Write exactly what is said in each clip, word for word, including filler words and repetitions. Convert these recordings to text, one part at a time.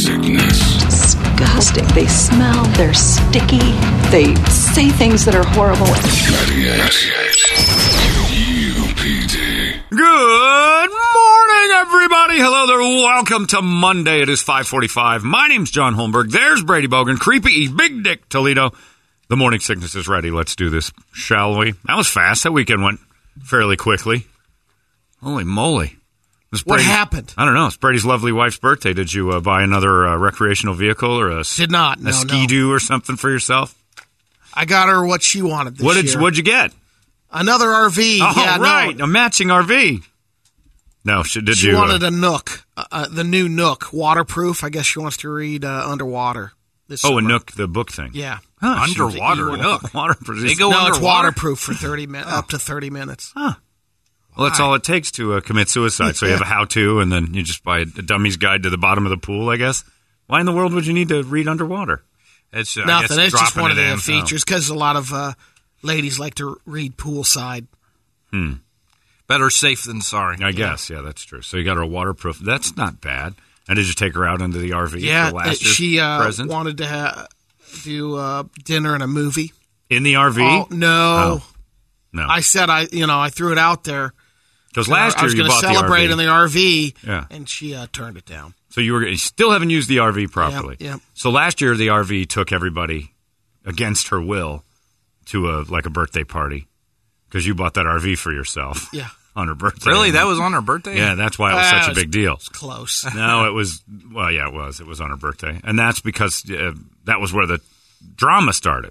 sickness. Disgusting. They smell, they're sticky, they say things that are horrible. U P D. Good morning, everybody. Hello there. Welcome to Monday. It is five forty-five. My name's John Holmberg. There's Brady Bogan. Creepy E. Big Dick Toledo. The morning sickness is ready. Let's do this, shall we? That was fast. That weekend went fairly quickly. Holy moly. What happened? I don't know. It's Brady's lovely wife's birthday. Did you uh, buy another uh, recreational vehicle or a, Did not, no, a ski-doo no. or something for yourself? I got her what she wanted this What did year. What'd you get? Another R V. Oh, yeah, right. No. A matching R V. No, she, did she you? wanted uh, a Nook, uh, uh, the new Nook, waterproof. I guess she wants to read uh, underwater this Oh, summer. a Nook, the book thing. Yeah. Huh, Underwater she- Nook. Waterproof. They go no, underwater? it's waterproof for thirty minutes, up to thirty minutes. Huh. Well, that's all it takes to uh, commit suicide. So you have a how-to, and then you just buy a dummy's guide to the bottom of the pool, I guess. Why in the world would you need to read underwater? It's uh, I Nothing. guess It's just dropping one of it the in. features because a lot of uh, ladies like to read poolside. Hmm. Better safe than sorry. I guess. Yeah, that's true. So you got her waterproof. That's not bad. And did you take her out into the R V Yeah, for last it- year's she uh, present? wanted to ha- do uh, dinner and a movie. In the R V? Oh, no. Oh, no. I said, I you know, I threw it out there. Because last I was year you going to bought celebrate the R V. in the R V, Yeah. and she uh, turned it down. So you were you still haven't used the R V properly. Yeah, yeah. So last year the R V took everybody against her will to a like a birthday party because you bought that R V for yourself. Yeah. On her birthday. Really? That was on her birthday? Yeah, that's why it was Uh, such it a was- big deal. It's close. No, it was, well, yeah, it was. It was on her birthday. And that's because uh, that was where the drama started.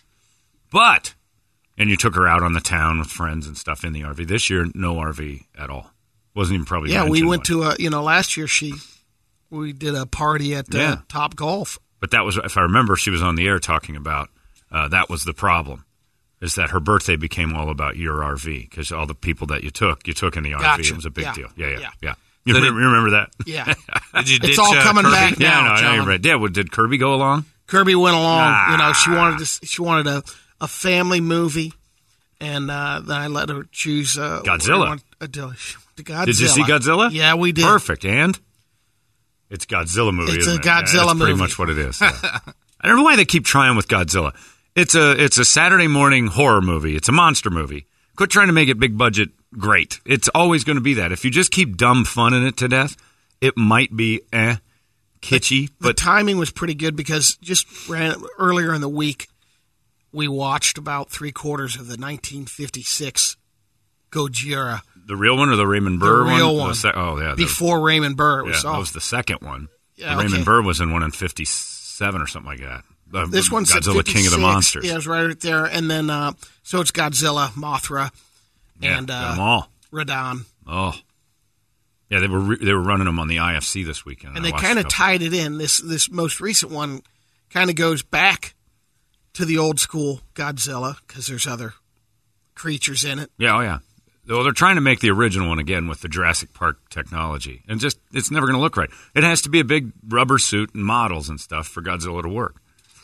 But, and you took her out on the town with friends and stuff in the R V. This year, no R V at all. Wasn't even probably Yeah, we mentioned went one. to a, you know, last year she, we did a party at uh, Yeah. Top Golf. But that was, if I remember, she was on the air talking about uh, that was the problem, is that her birthday became all about your R V because all the people that you took, you took in the R V. Gotcha. It was a big Yeah. deal. Yeah, yeah, yeah. Yeah. You, Did remember, it- you remember that? Yeah. Did you ditch, It's all uh, coming Kirby? back Yeah, now, no, I know John. you're right. Yeah, well, did Kirby go along? Kirby went along. Ah. You know, she wanted to, she wanted a, a family movie, and uh, then I let her choose uh, Godzilla. what- A, the Godzilla. Did you see Godzilla? Yeah, we did. Perfect. And it's a Godzilla movie. It's isn't a it? Godzilla Yeah, that's pretty movie. much what it is. Yeah. I don't know why they keep trying with Godzilla. It's a it's a Saturday morning horror movie. It's a monster movie. Quit trying to make it big budget great. It's always going to be that. If you just keep dumb fun in it to death, it might be eh kitschy. The But timing was pretty good because just ran earlier in the week, we watched about three quarters of the nineteen fifty-six Gojira the real one or the Raymond Burr The real one? one. The se- oh yeah, the, before Raymond Burr. It yeah, was that off. was the second one. Yeah, Raymond okay. Burr was in one in fifty-seven or something like that. Uh, This one's at Godzilla King of the fifty-six. Monsters. Yeah, it was right there. And then, uh, so it's Godzilla, Mothra, Yeah, and got 'em uh, all. Radon. Oh, yeah, they were re- they were running them on the I F C this weekend. And I they watched kind a of couple. tied it in. This this most recent one kind of goes back to the old school Godzilla because there's other creatures in it. Yeah, oh yeah. Well, they're trying to make the original one again with the Jurassic Park technology, and just it's never going to look right. It has to be a big rubber suit and models and stuff for Godzilla to work.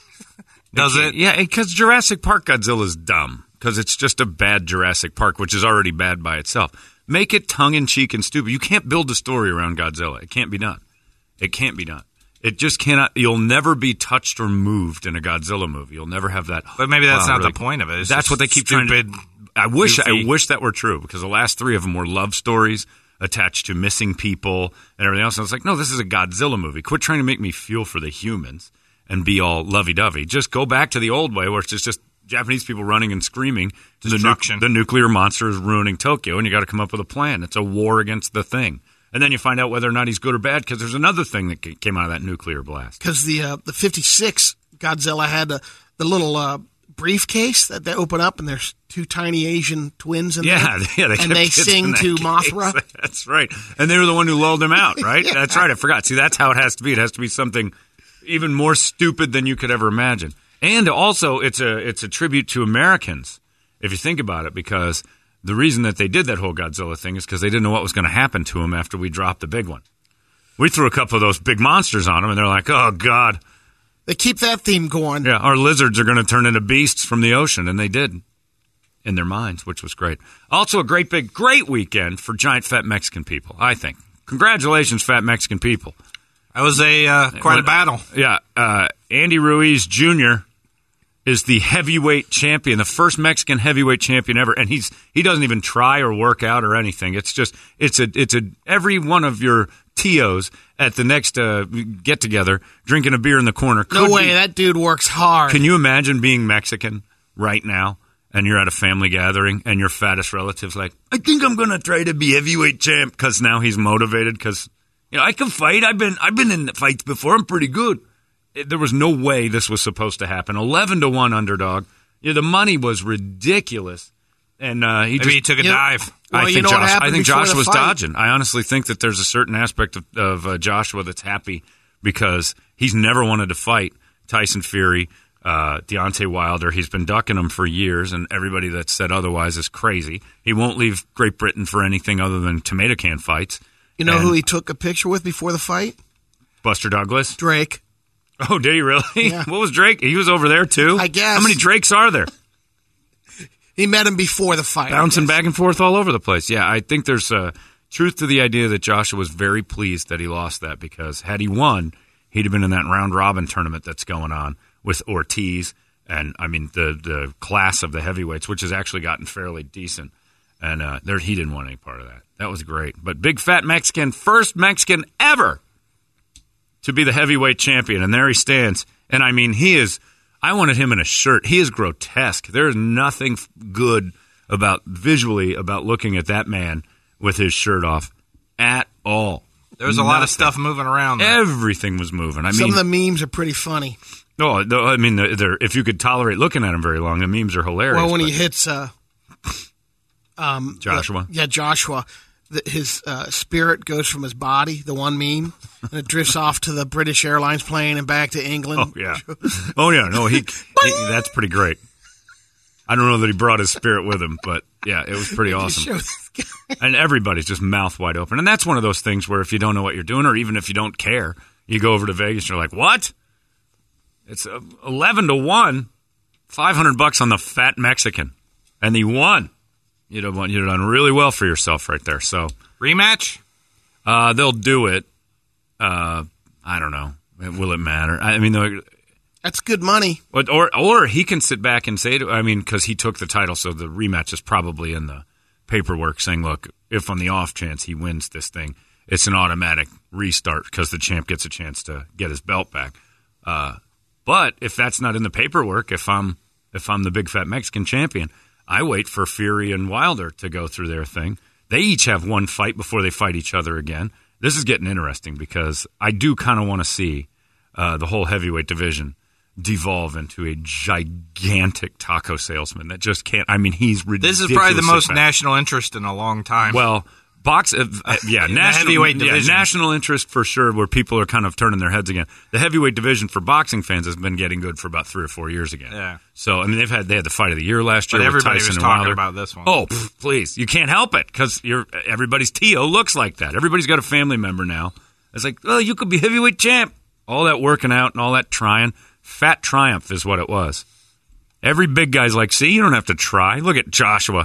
Does it? Yeah, because Jurassic Park Godzilla is dumb because it's just a bad Jurassic Park, which is already bad by itself. Make it tongue in cheek and stupid. You can't build a story around Godzilla. It can't be done. It can't be done. It just cannot. You'll never be touched or moved in a Godzilla movie. You'll never have that. But maybe that's wow, not really- the point of it. It's that's just what they keep stupid, trying to. I wish. goofy. I wish that were true because the last three of them were love stories attached to missing people and everything else. And I was like, no, this is a Godzilla movie. Quit trying to make me feel for the humans and be all lovey-dovey. Just go back to the old way where it's just, just Japanese people running and screaming. The, nu- Destruction. the nuclear monster is ruining Tokyo, and you got to come up with a plan. It's a war against the thing. And then you find out whether or not he's good or bad because there's another thing that ca- came out of that nuclear blast. Because the uh, the fifty-six Godzilla had a, the little uh, briefcase that they open up, and there's two tiny Asian twins in Yeah, there. yeah, they and kept they kids in sing that to case. Mothra. That's right, and they were the one who lulled him out, right? Yeah. That's right. I forgot. See, that's how it has to be. It has to be something even more stupid than you could ever imagine. And also, it's a it's a tribute to Americans, if you think about it, because the reason that they did that whole Godzilla thing is because they didn't know what was going to happen to him after we dropped the big one. We threw a couple of those big monsters on them, and they're like, oh, God. They keep that theme going. Yeah, our lizards are going to turn into beasts from the ocean, and they did in their minds, which was great. Also a great, big, great weekend for giant fat Mexican people, I think. Congratulations, fat Mexican people. That was a uh, quite a battle. Yeah, uh, Andy Ruiz Junior is the heavyweight champion, the first Mexican heavyweight champion ever, and he's he doesn't even try or work out or anything. It's just it's a it's a every one of your Tios at the next uh, get together drinking a beer in the corner. No Could way, be- that dude works hard. Can you imagine being Mexican right now? And you're at a family gathering, and your fattest relative's like, I think I'm going to try to be heavyweight champ, because now he's motivated, because, you know, I can fight. I've been I've been in fights before. I'm pretty good. It, there was no way this was supposed to happen. eleven to one underdog. Yeah, the money was ridiculous. And uh, he Maybe just, he took a You know- dive. Well, I you think know what Josh, happened I think before Josh the was fight? dodging. I honestly think that there's a certain aspect of, of uh, Joshua that's happy because he's never wanted to fight Tyson Fury, uh, Deontay Wilder. He's been ducking him for years, and everybody that said otherwise is crazy. He won't leave Great Britain for anything other than tomato can fights. You know And who he took a picture with before the fight? Buster Douglas. Drake. Oh, did he really? Yeah. What was Drake? He was over there too. I guess. How many Drakes are there? He met him before the fight. I Bouncing guess. back and forth all over the place. Yeah, I think there's uh, truth to the idea that Joshua was very pleased that he lost that, because had he won, he'd have been in that round robin tournament that's going on with Ortiz and, I mean, the the class of the heavyweights, which has actually gotten fairly decent. And uh, there, he didn't want any part of that. That was great. But big fat Mexican, first Mexican ever to be the heavyweight champion, and there he stands. And I mean, he is. I wanted him in a shirt. He is grotesque. There is nothing f- good about visually about looking at that man with his shirt off at all. There was a lot of Nothing. stuff moving around there. Everything was moving. I Some mean, of the memes are pretty funny. oh, the, I mean, they're, they're, if you could tolerate looking at him very long, the memes are hilarious. Well, when he but- hits uh, um, Joshua. the- yeah, Joshua, the, his uh, spirit goes from his body, the one meme, and it drifts off to the British Airlines plane and back to England. Oh yeah, oh yeah. No, he, he that's pretty great. I don't know that he brought his spirit with him, but yeah, it was pretty Show awesome. this guy. And everybody's just mouth wide open, and that's one of those things where if you don't know what you're doing, or even if you don't care, you go over to Vegas, and you're like, what? It's uh, eleven to one, five hundred bucks on the fat Mexican, and he won. You'd have won, you'd have done really well for yourself right there. So Rematch? uh, they'll do it. Uh, I don't know. Will it matter? I mean, they'll- That's good money. But, or or he can sit back and say, to, I mean, because he took the title, so the rematch is probably in the paperwork saying, look, if on the off chance he wins this thing, it's an automatic restart because the champ gets a chance to get his belt back. Uh, but if that's not in the paperwork, if I'm if I'm the big fat Mexican champion, I wait for Fury and Wilder to go through their thing. They each have one fight before they fight each other again. This is getting interesting because I do kind of want to see uh, the whole heavyweight division devolve into a gigantic taco salesman that just can't. I mean, he's ridiculous. This is probably the most fat. national interest in a long time. Well, box, uh, uh, yeah, In the national heavyweight yeah, division. national interest for sure, where people are kind of turning their heads again. The heavyweight division for boxing fans has been getting good for about three or four years again. Yeah. So I mean, they've had they had the fight of the year last But year. with everybody Tyson was and talking Wilder. about this one. Oh, pff, please, you can't help it because you're everybody's Tio looks like that. Everybody's got a family member now. It's like, oh, you could be heavyweight champ. All that working out and all that trying. Fat triumph is what it was. Every big guy's like, see, you don't have to try. Look at Joshua.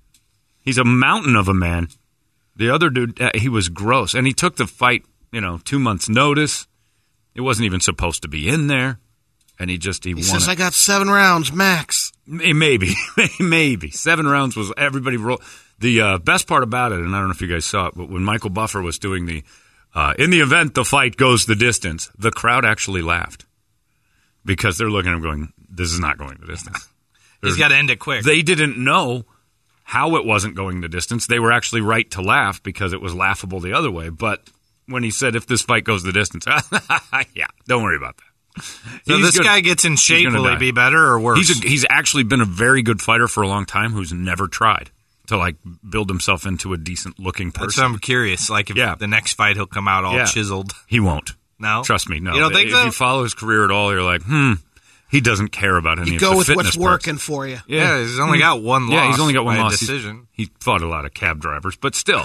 He's a mountain of a man. The other dude, uh, he was gross. And he took the fight, you know, two months' notice. It wasn't even supposed to be in there. And he just, he, He won says, it. I got seven rounds, max. May- Maybe. Maybe. Seven rounds was everybody roll. The uh, best part about it, and I don't know if you guys saw it, but when Michael Buffer was doing the, uh, in the event the fight goes the distance, the crowd actually laughed. Because they're looking at him going, this is not going the distance. He's got to end it quick. They didn't know how it wasn't going the distance. They were actually right to laugh because it was laughable the other way. But when he said, if this fight goes the distance, yeah, don't worry about that. so He's this gonna- guy gets in he's shape. gonna Will he die. be better or worse? He's, a, he's actually been a very good fighter for a long time who's never tried to, like, build himself into a decent-looking That's person. what I'm curious. Like if Yeah. the next fight he'll come out all Yeah. chiseled. He won't. No? Trust me, no. You don't think if so? you follow his career at all, you're like, hmm, he doesn't care about any You of go the with fitness what's parts. working for you. Yeah, he's only got one loss. Yeah, he's only got one by a loss. He's- decision. He fought a lot of cab drivers, but still.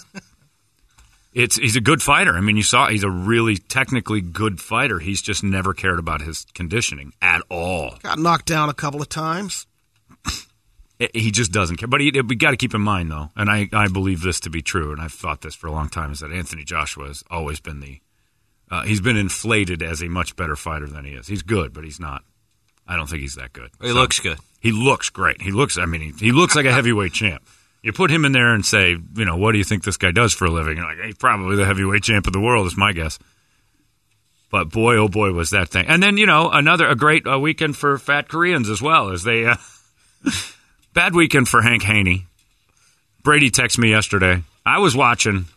It's he's a good fighter. I mean, you saw he's a really technically good fighter. He's just never cared about his conditioning at all. Got knocked down a couple of times. He just doesn't care. But he, we got to keep in mind, though, and I, I believe this to be true, and I've thought this for a long time, is that Anthony Joshua has always been the Uh, he's been inflated as a much better fighter than he is. He's good, but he's not. I don't think he's that good. He So, looks good. He looks great. He looks. I mean, he, he looks like a heavyweight champ. You put him in there and say, you know, what do you think this guy does for a living? You're like, he's probably the heavyweight champ of the world, is my guess. But boy, oh boy, was that thing. And then, you know, another a great uh, weekend for fat Koreans as well. As they uh, bad weekend for Hank Haney. Brady texted me yesterday. I was watching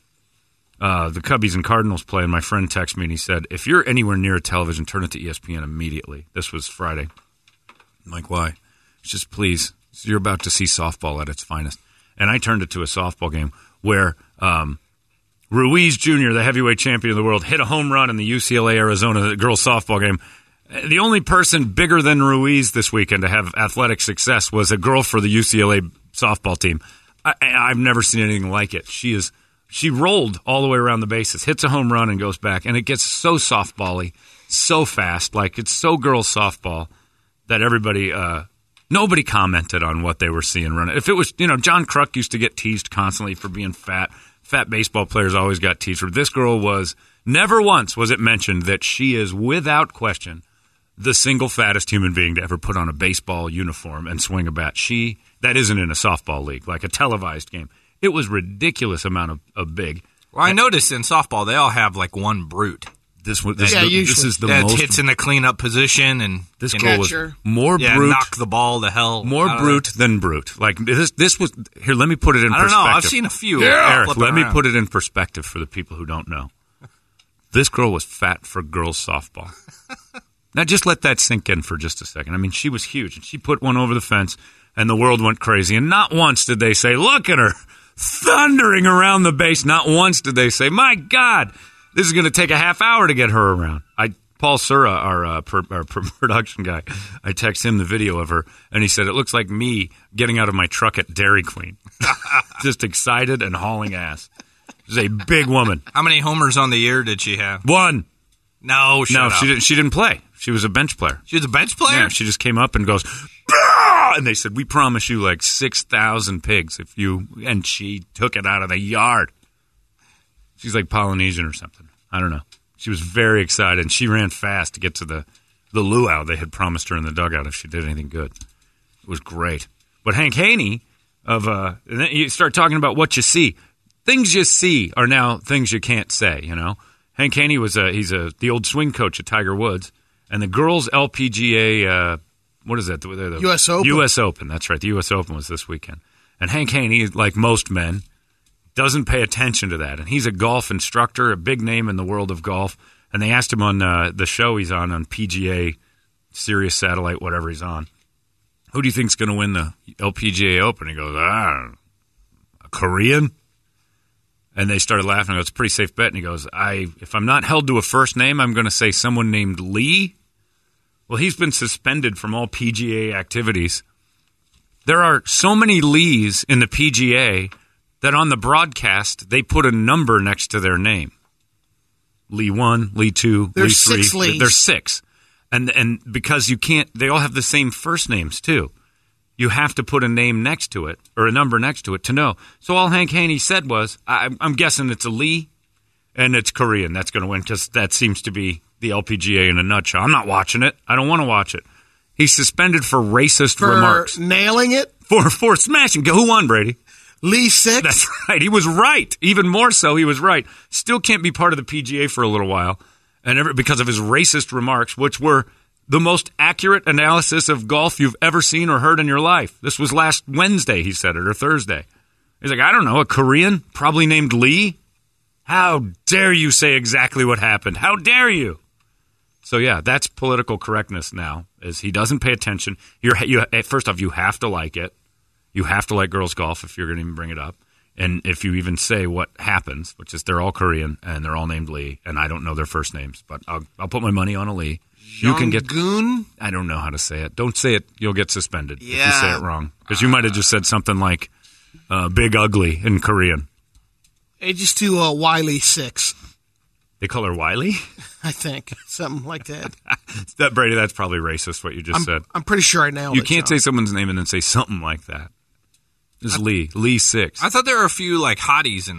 uh, the Cubbies and Cardinals play, and my friend texted me and he said, if you're anywhere near a television, turn it to E S P N immediately. This was Friday. I'm like, why? It's just, please, you're about to see softball at its finest. And I turned it to a softball game where um, Ruiz Junior, the heavyweight champion of the world, hit a home run in the U C L A-Arizona girls softball game. The only person bigger than Ruiz this weekend to have athletic success was a girl for the U C L A softball team. I, I've never seen anything like it. She is she rolled all the way around the bases, hits a home run and goes back, and it gets so softball-y, so fast, like it's so girls softball that everybody, uh, nobody commented on what they were seeing running. If it was, you know, John Kruk used to get teased constantly for being fat. Fat baseball players always got teased for. This girl was, never once was it mentioned that she is, without question, the single fattest human being to ever put on a baseball uniform and swing a bat. She, that isn't in a softball league, like a televised game. It was ridiculous amount of, of big. Well, I noticed in softball they all have like one brute This was this, Yeah, the, this usually. is the that most. hits in the cleanup position and This and girl was catcher. more yeah, brute, knock the ball to hell. more I don't brute than brute. Like this, this was here. Let me put it in know. I don't perspective. know. I've seen a few. Eric, flipping let me around. put it in perspective for the people who don't know. This girl was fat for girls softball. Now, just let that sink in for just a second. I mean, she was huge, and she put one over the fence, and the world went crazy. And not once did they say, look at her, thundering around the base. Not once did they say, my God, this is going to take a half hour to get her around. I Paul Sura, our, uh, per, our production guy, I text him the video of her, and he said, it looks like me getting out of my truck at Dairy Queen. Just excited and hauling ass. She's a big woman. How many homers on the year did she have? One. No, shut No, up. she didn't. She didn't play. She was a bench player. She was a bench player? Yeah, she just came up and goes, "Bah!" And they said, we promise you like six thousand pigs if you, and she took it out of the yard. She's like Polynesian or something. I don't know. She was very excited, and she ran fast to get to the, the luau they had promised her in the dugout if she did anything good. It was great. But Hank Haney, of, uh, and then you start talking about what you see. Things you see are now things you can't say, you know. Hank Haney was a, he's a, the old swing coach at Tiger Woods. And the girls' L P G A, uh, what is that? The, the, U S Open. U S Open, that's right. The U S Open was this weekend. And Hank Haney, like most men, doesn't pay attention to that. And he's a golf instructor, a big name in the world of golf. And they asked him on uh, the show he's on, on P G A, Sirius Satellite, whatever he's on, who do you think's going to win the L P G A Open? He goes, ah, a Korean? And they started laughing. I go, it's a pretty safe bet. And he goes, I, if I'm not held to a first name, I'm going to say someone named Lee. Well, he's been suspended from all P G A activities. There are so many Lees in the P G A that on the broadcast, they put a number next to their name. Lee one, Lee two, There's Lee three. six Lees. There's six. And, and because you can't, they all have the same first names, too. You have to put a name next to it, or a number next to it, to know. So all Hank Haney said was, I, I'm guessing it's a Lee, and it's Korean. That's going to win, because that seems to be the L P G A in a nutshell. I'm not watching it. I don't want to watch it. He's suspended for racist For remarks. nailing it, For, for smashing. Who won, Brady? Lee six. That's right. He was right. Even more so, he was right. Still can't be part of the P G A for a little while, and every, because of his racist remarks, which were the most accurate analysis of golf you've ever seen or heard in your life. This was last Wednesday, he said it, or Thursday. He's like, I don't know, a Korean, probably named Lee? How dare you say exactly what happened? How dare you? So, yeah, that's political correctness now, is he doesn't pay attention. You're, you, first off, you have to like it. You have to like girls' golf if you're going to even bring it up. And if you even say what happens, which is they're all Korean and they're all named Lee, and I don't know their first names, but I'll, I'll put my money on a Lee. You can get. Goon. I don't know how to say it. Don't say it. You'll get suspended if you Yeah. say it wrong. Because you might have just said something like uh, "big ugly" in Korean. Ages to uh, Wiley six, They call her Wiley. I think, something like that. That Brady, that's probably racist. What you just I'm, said. I'm pretty sure I nailed You it. can't John. say someone's name and then say something like that. It's Lee. Lee six. I thought there were a few like hotties in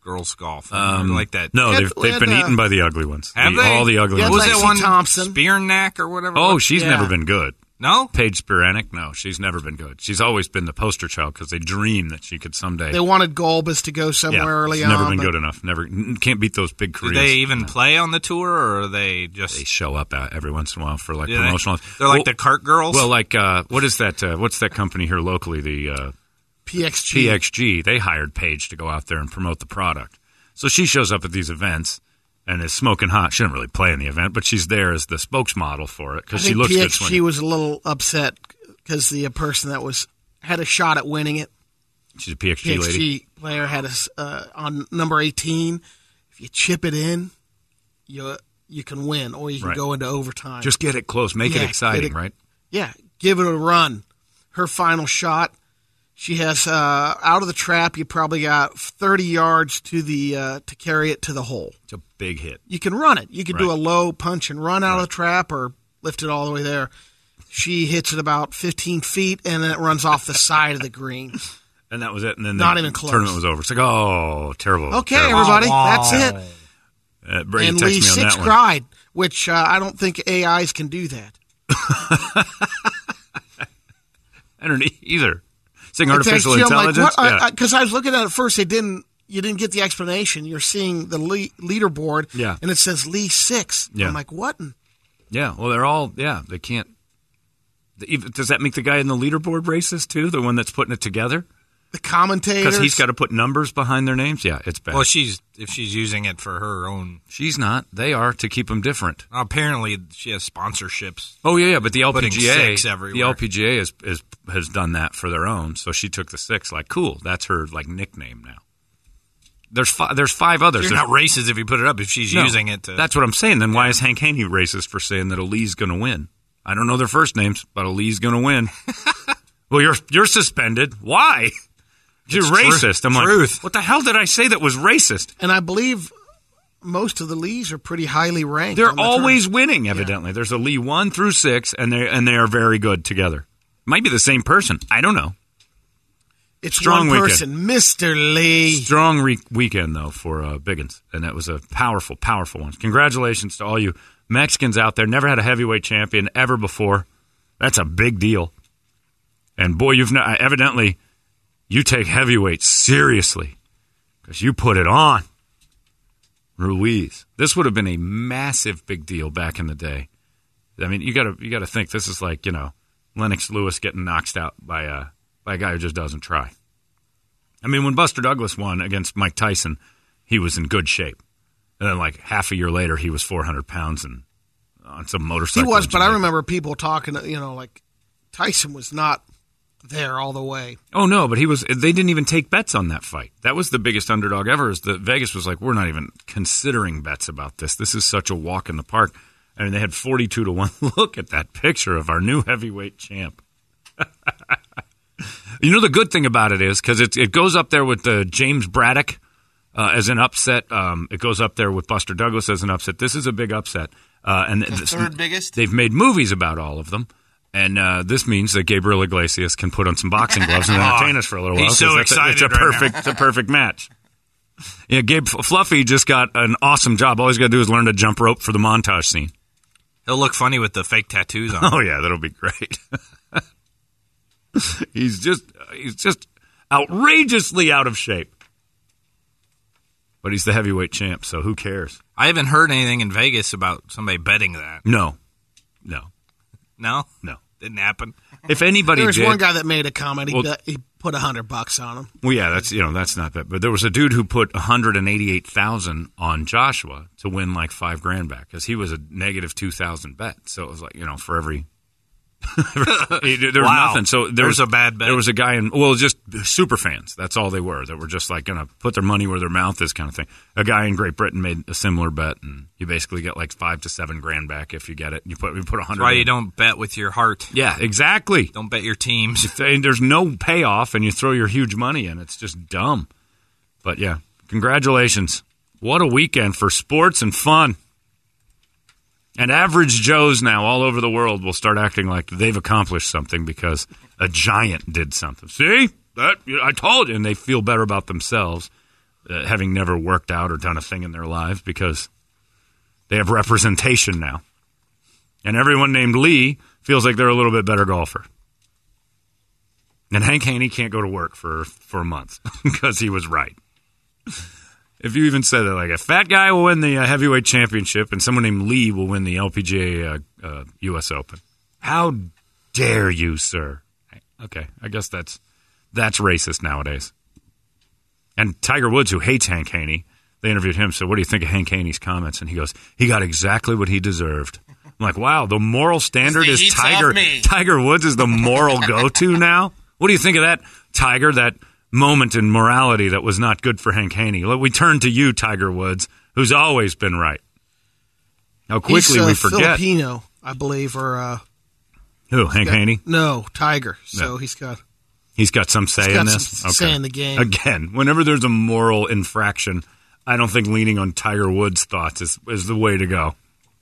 girls golf? Um, like that. No, Had- they've, they've had, been uh, eaten by the ugly ones. Have The- they? All the ugly Yeah, ones. What was Lexi that one? Thompson. Spearneck or whatever? Oh, What- she's Yeah. never been good. no? Paige Spiranic, no, she's never been good. She's always been the poster child because they dream that she could someday. They wanted Golbus to go somewhere yeah, early she's on. never been but good enough. Never can't beat those big Do careers. they even play on the tour, or are they just They show up uh, every once in a while for like do they? promotional. They're like well, the cart girls. well, like uh, what is that? Uh, what's that company here locally? The uh, P X G. P X G. They hired Paige to go out there and promote the product. So she shows up at these events and is smoking hot. She didn't really play in the event, but she's there as the spokesmodel for it I because she think looks P good X G swinging. was a little upset because the uh, person that was had a shot at winning it, She's a P X G, lady. P X G player had a s- uh, on number eighteen. If you chip it in, you you can win, or you can Right. go into overtime. Just get it close, make Yeah, it exciting, get it- right? yeah, give it a run. Her final shot. She has uh, out of the trap. You probably got thirty yards to the uh, to carry it to the hole. It's a big hit. You can run it. You can do Right. a low punch and run out of the trap, or lift it all the way there. She hits it about fifteen feet, and then it runs off the side of the green. And that was it. And then Not the even close. tournament was over. It's like, oh, terrible. Okay, terrible. everybody, that's it. Uh, Brady And texted Lee me on Six that one. cried, which uh, I don't think A Is can do that. I don't e- either. Saying I artificial texted you, I'm intelligence. Like, yeah. Because I was looking at it first, they didn't. You didn't get the explanation. You're seeing the le- leaderboard, Yeah. and it says Lee Six. Yeah. I'm like, what? in- yeah, well, they're all, yeah, they can't. the- even- Does that make the guy in the leaderboard racist, too? The one that's putting it together? The commentators. Because he's got to put numbers behind their names? Yeah, it's bad. well, she's if she's using it for her own. She's not. They are to keep them different. Apparently, she has sponsorships. Oh, yeah, yeah, but the Putting L P G A, six the everywhere. L P G A is, is, has done that for their own, so she took the six. Like, cool, that's her, like, nickname now. There's, fi- there's five others. You're There's- not racist if you put it up. If she's No, using it to. That's what I'm saying. Then why is Hank Haney racist for saying that Ali's going to win? I don't know their first names, but Ali's going to win. Well, you're you're suspended. Why? You're It's racist. tru- I'm like, truth. what the hell did I say that was racist? And I believe most of the Lees are pretty highly ranked. They're on the always tournament. winning. Evidently, there's a Lee one through six, and they and they are very good together. Might be the same person. I don't know. It's strong one weekend. person, Mister Lee. Strong re- weekend though for uh, Biggins, and that was a powerful, powerful one. Congratulations to all you Mexicans out there. Never had a heavyweight champion ever before. That's a big deal. And boy, you've not, evidently you take heavyweight seriously because you put it on. Ruiz. This would have been a massive big deal back in the day. I mean, you got to you got to think this is like, you know, Lennox Lewis getting knocked out by a by a guy who just doesn't try. I mean, when Buster Douglas won against Mike Tyson, he was in good shape. And then, like, half a year later, he was four hundred pounds and on some He motorcycle. was, in but I Jamaica. remember people talking, you know, like Tyson was not there all the way. Oh, no, but he was. They didn't even take bets on that fight. That was the biggest underdog ever. Is that Vegas was like, we're not even considering bets about this. This is such a walk in the park. I mean, they had forty-two to one. Look at that picture of our new heavyweight champ. You know, the good thing about it is, because it, it goes up there with uh, James Braddock uh, as an upset. Um, it goes up there with Buster Douglas as an upset. This is a big upset. Uh, and The third biggest? They've made movies about all of them. And uh, this means that Gabriel Iglesias can put on some boxing gloves and entertain us for a little while. He's so 'cause it's a- excited It's a right now. perfect, it's a perfect match. Yeah, Gabe Fluffy just got an awesome job. All he's got to do is learn to jump rope for the montage scene. He'll look funny with the fake tattoos on. Oh yeah, that'll be great. he's just he's just outrageously out of shape. But he's the heavyweight champ, so who cares? I haven't heard anything in Vegas about somebody betting that. No. No. No? No. Didn't happen. If anybody There was did, one guy that made a comment. He, Well- bet, he put a hundred bucks on him. well, yeah, that's you know that's not bad. But there was a dude who put one hundred and eighty-eight thousand on Joshua to win like five grand back because he was a negative two thousand bet. So it was like you know for every there was Wow. nothing. So there There was was a bad bet. There was a guy in well, just super fans. That's all they were. That were just like going to put their money where their mouth is, kind of thing. A guy in Great Britain made a similar bet, and you basically get like five to seven grand back if you get it. You put you put a hundred. Why you in. don't bet with your heart. Yeah, exactly. Don't bet your teams. And there's no payoff, and you throw your huge money in. It's just dumb. But yeah, congratulations. What a weekend for sports and fun. And average Joes now all over the world will start acting like they've accomplished something because a giant did something. See? That I told you. And they feel better about themselves uh, having never worked out or done a thing in their lives because they have representation now. And everyone named Lee feels like they're a little bit better golfer. And Hank Haney can't go to work for, for a month because he was right. If you even said that, like a fat guy will win the uh, heavyweight championship and someone named Lee will win the L P G A uh, uh, U S Open. How dare you, sir? Okay, I guess that's that's racist nowadays. And Tiger Woods, who hates Hank Haney, they interviewed him. So what do you think of Hank Haney's comments? And he goes, he got exactly what he deserved. I'm like, wow, the moral standard is Tiger. Tiger Woods is the moral go-to now. What do you think of that, Tiger, that moment in morality that was not good for Hank Haney? We turn to you, Tiger Woods, who's always been right. How quickly He's, uh, we forget. Filipino, I believe, or uh, who, Hank got, Haney? No, Tiger. So No. he's got He's got some say he's got in this? some say in the game. Again, whenever there's a moral infraction, I don't think leaning on Tiger Woods' thoughts is, is the way to go.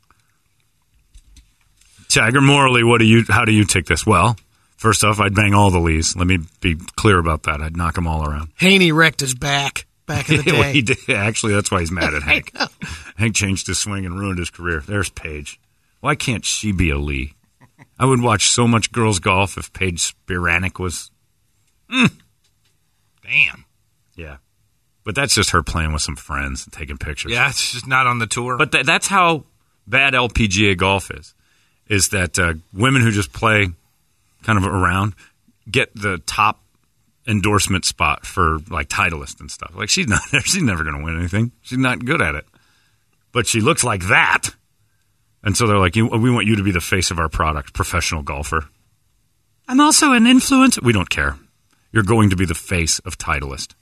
Tiger, morally, what do you? How do you take this? Well, first off, I'd bang all the Lees. Let me be clear about that. I'd knock them all around. Haney wrecked his back back in the day. Well, he did. Actually, that's why he's mad at Hank. Hank changed his swing and ruined his career. There's Paige. Why can't she be a Lee? I would watch so much girls golf if Paige Spiranek was. Mm. Damn. Yeah. But that's just her playing with some friends and taking pictures. Yeah, it's just not on the tour. But th- that's how bad L P G A golf is, is that uh, women who just play kind of around get the top endorsement spot for, like, Titleist and stuff. Like, she's not, she's never going to win anything. She's not good at it. But she looks like that. And so they're like, you, we want you to be the face of our product, professional golfer. I'm also an influencer. We don't care. You're going to be the face of Titleist.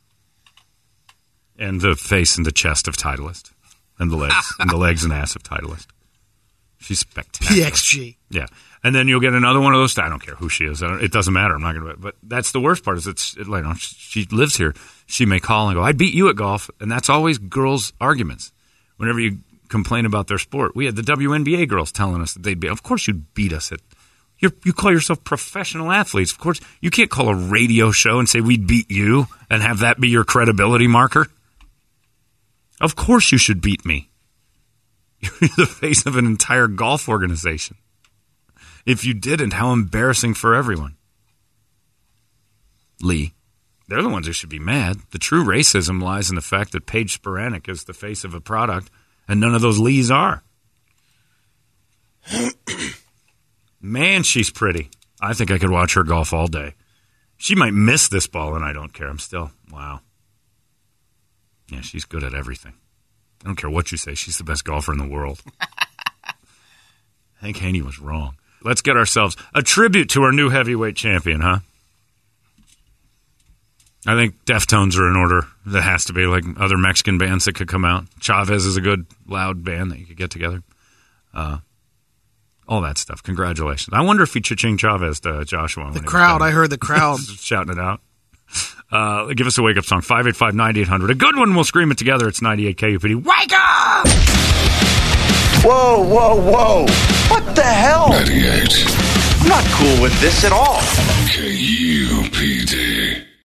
And the face and the chest of Titleist. And the legs. and the legs and ass of Titleist. She's spectacular. P X G. Yeah. And then you'll get another one of those. I don't care who she is. I don't, it doesn't matter. I'm not going to. But that's the worst part is it's, it, like, you know, she lives here. She may call and go, I beat you at golf. And that's always girls' arguments. Whenever you complain about their sport. We had the W N B A girls telling us that they'd be, of course you'd beat us at, you're, you call yourself professional athletes. Of course, you can't call a radio show and say we'd beat you and have that be your credibility marker. Of course you should beat me. You're the face of an entire golf organization. If you didn't, how embarrassing for everyone. Lee, they're the ones who should be mad. The true racism lies in the fact that Paige Spiranek is the face of a product and none of those Lees are. Man, she's pretty. I think I could watch her golf all day. She might miss this ball, and I don't care. I'm still, wow. Yeah, she's good at everything. I don't care what you say. She's the best golfer in the world. Hank Haney was wrong. Let's get ourselves a tribute to our new heavyweight champion, huh? I think Deftones are in order. That has to be, like other Mexican bands that could come out. Chavez is a good, loud band that you could get together. Uh, all that stuff. Congratulations. I wonder if he cha-ching Chavez to Joshua. The crowd. I heard the crowd. shouting it out. Uh, give us a wake-up song. five eight five, nine eight hundred. A good one. We'll scream it together. It's ninety-eight K U P D. Wake up! Whoa, whoa, whoa. What the hell? ninety-eight I'm not cool with this at all. K U P D.